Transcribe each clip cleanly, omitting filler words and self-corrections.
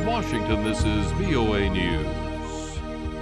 Washington, this is VOA News.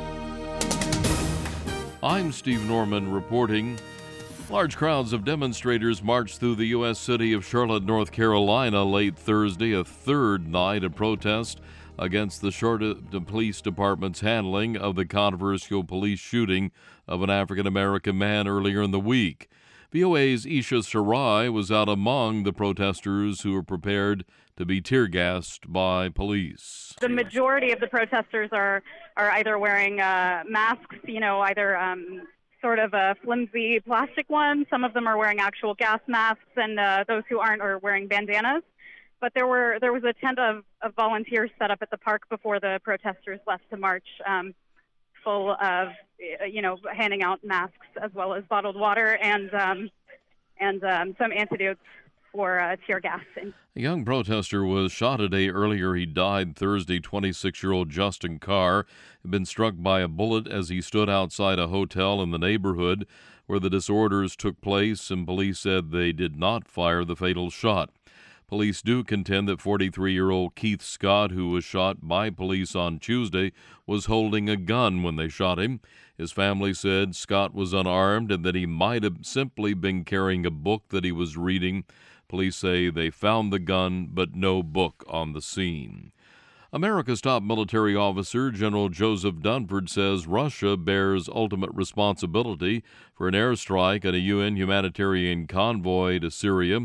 I'm Steve Norman reporting. Large crowds of demonstrators marched through the U.S. city of Charlotte, North Carolina late Thursday, a third night of protest against the Charlotte Police Department's handling of the controversial police shooting of an African-American man earlier in the week. VOA's Isha Sarai was out among the protesters who were prepared to be tear-gassed by police. The majority of the protesters are either wearing masks, either sort of a flimsy plastic one. Some of them are wearing actual gas masks, and those who aren't are wearing bandanas. But there was a tent of volunteers set up at the park before the protesters left to march, full of, handing out masks as well as bottled water and some antidotes for tear gas. A young protester was shot a day earlier. He died Thursday. 26-year-old Justin Carr had been struck by a bullet as he stood outside a hotel in the neighborhood where the disorders took place, and police said they did not fire the fatal shot. Police do contend that 43-year-old Keith Scott, who was shot by police on Tuesday, was holding a gun when they shot him. His family said Scott was unarmed and that he might have simply been carrying a book that he was reading. Police say they found the gun, but no book on the scene. America's top military officer, General Joseph Dunford, says Russia bears ultimate responsibility for an airstrike on a UN humanitarian convoy to Syria.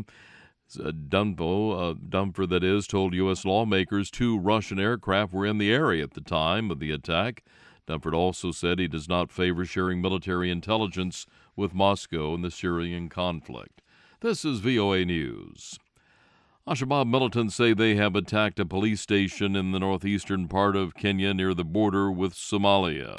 Dunford, that is, told U.S. lawmakers 2 Russian aircraft were in the area at the time of the attack. Dunford also said he does not favor sharing military intelligence with Moscow in the Syrian conflict. This is VOA News. Al-Shabaab militants say they have attacked a police station in the northeastern part of Kenya near the border with Somalia.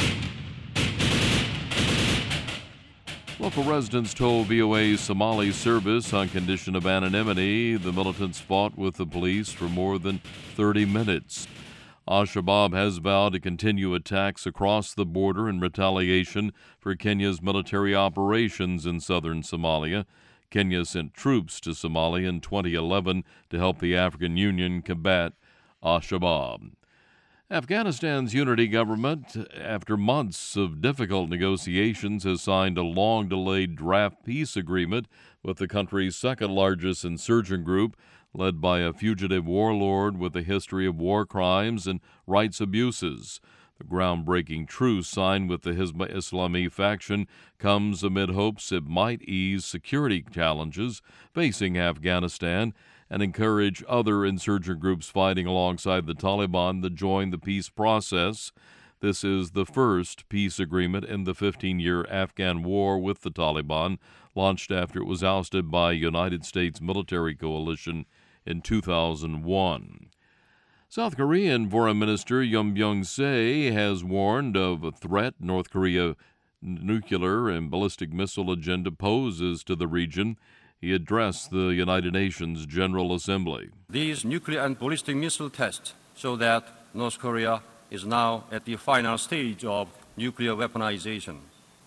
Local residents told VOA's Somali service on condition of anonymity the militants fought with the police for more than 30 minutes. Al-Shabaab has vowed to continue attacks across the border in retaliation for Kenya's military operations in southern Somalia. Kenya sent troops to Somalia in 2011 to help the African Union combat Al-Shabaab. Afghanistan's unity government, after months of difficult negotiations, has signed a long-delayed draft peace agreement with the country's second-largest insurgent group, led by a fugitive warlord with a history of war crimes and rights abuses. The groundbreaking truce signed with the Hizb Islami faction comes amid hopes it might ease security challenges facing Afghanistan and encourage other insurgent groups fighting alongside the Taliban to join the peace process. This is the first peace agreement in the 15-year Afghan war with the Taliban, launched after it was ousted by a United States military coalition in 2001. South Korean Foreign Minister Yoon Byung-se has warned of a threat North Korea's nuclear and ballistic missile agenda poses to the region. He addressed the United Nations General Assembly. These nuclear and ballistic missile tests show that North Korea is now at the final stage of nuclear weaponization.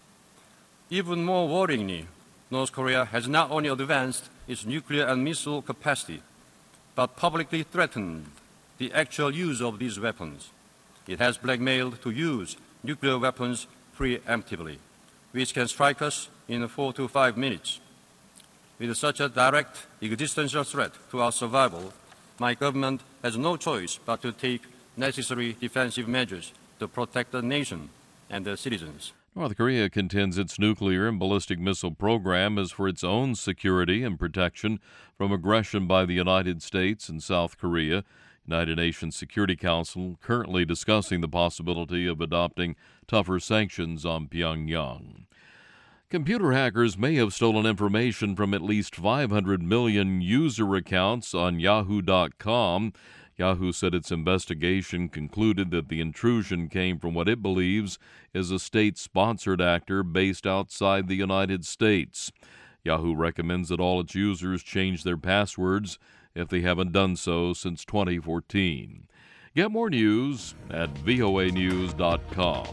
Even more worryingly, North Korea has not only advanced its nuclear and missile capacity, but publicly threatened the actual use of these weapons. It has blackmailed to use nuclear weapons preemptively, which can strike us in 4 to 5 minutes. With such a direct existential threat to our survival, my government has no choice but to take necessary defensive measures to protect the nation and the citizens. North Korea contends its nuclear and ballistic missile program is for its own security and protection from aggression by the United States and South Korea. United Nations Security Council currently discussing the possibility of adopting tougher sanctions on Pyongyang. Computer hackers may have stolen information from at least 500 million user accounts on Yahoo.com. Yahoo said its investigation concluded that the intrusion came from what it believes is a state-sponsored actor based outside the United States. Yahoo recommends that all its users change their passwords if they haven't done so since 2014. Get more news at voanews.com.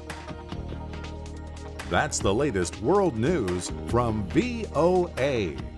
That's the latest world news from VOA.